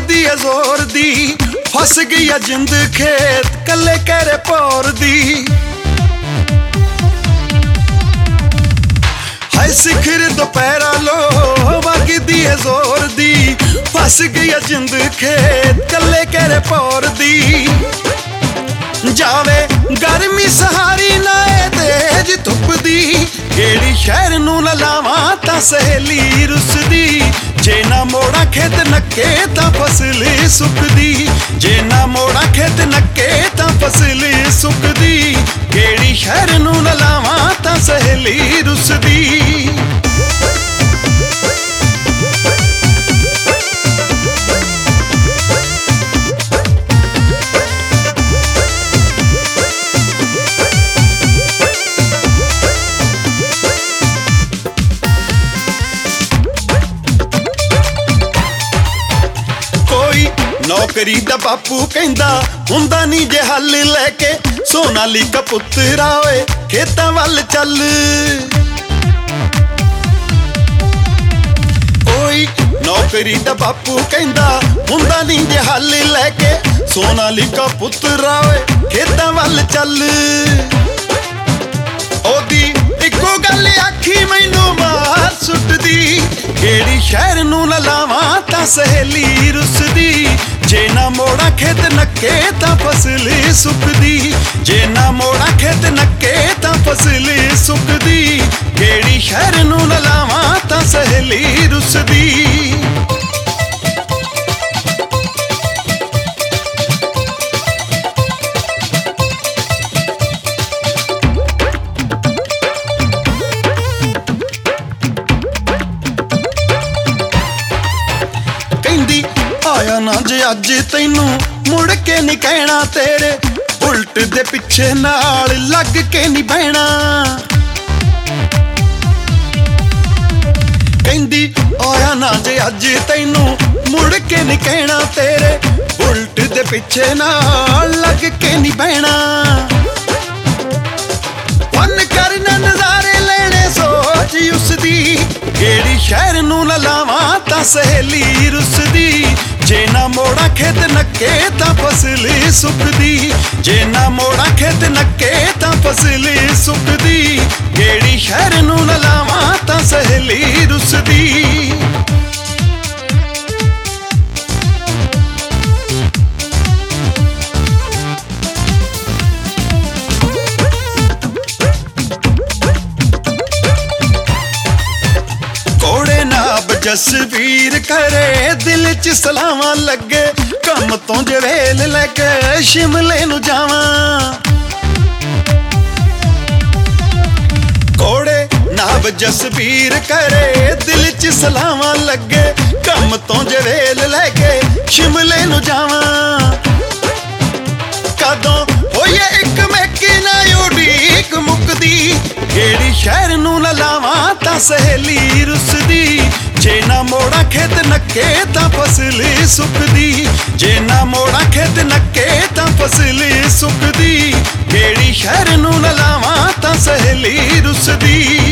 वगदी है जोर दी, फस गई है जिंद खेत कले कहरे पौर दी। हाय सिखर दोपहरा लो वगदी है जोर दी, फस गई है जिंद खेत कले कहरे पौर दी। जावे गर्मी सहारी नाए तेज धुप दी, केड़ी शहर नू लावां तां सहेली रुसदी। जे ना मोड़ा खेत नक्के तां फसल सुकदी, जे ना मोड़ा खेत नक्के तां फसल सुकदी। केड़ी शहर नू लावां तां सहेली रुसदी। नौकरी दा बापू कहंदा हुंदा नी जे हल लैके, सोनालिका पुत्तरा ओए खेतां वल चल। ओई नौकरी दा बापू कहंदा हुंदा नी जे हल लैके, सोनालिका पुत्तरा ओए खेतां वल चल। ओदी इक्को गल आखी मैनू मार सुटदी, केड़ी शहर नू लावां तां सहेली रुसदी। जे ना मोड़ा खेत नक्के तां फसल सुकदी, जे ना मोड़ा खेत नक्के तां फसल सुकदी। केड़ी शहर नू लावां तां सहेली रुसदी। आया ना जे अज तैनू मुड़ के नहीं कहना, तेरे उल्ट दे पिछे नाल लग के नहीं बहना। कहंदी आया ना जे अज तैनू मुड़ के नहीं कहना, तेरे उल्ट दे पिछे नाल लग के नहीं बहना। फन करना नजारे लेने सोच उसदी, केड़ी शहर नू लावां तां सहेली रुसदी। जे ना मोड़ा खेत नक्के तां फसल सुकदी, जे ना मोड़ा खेत नक्के तां फसल सुकदी। केड़ी शहर नू लावां तां सहेली रुसदी। जसवीर करे दिल च सलावां लगे, कम तो जवेल लैके शिमले नू जावां। कोड़े नाब जसवीर करे दिल च सलावां लगे, कम तो जवेल लैके शिमले नू जावां। कदों होइए इक मैकी ना उड़ीक मुकदी, केड़ी शहर नू लावां तां सहेली रुसदी। जे ना मोड़ा खेत नक्के तां फसल सुकदी, जे ना मोड़ा खेत नक्के तां फसल सुकदी। केड़ी शहर नू लावां तां सहेली रुसदी।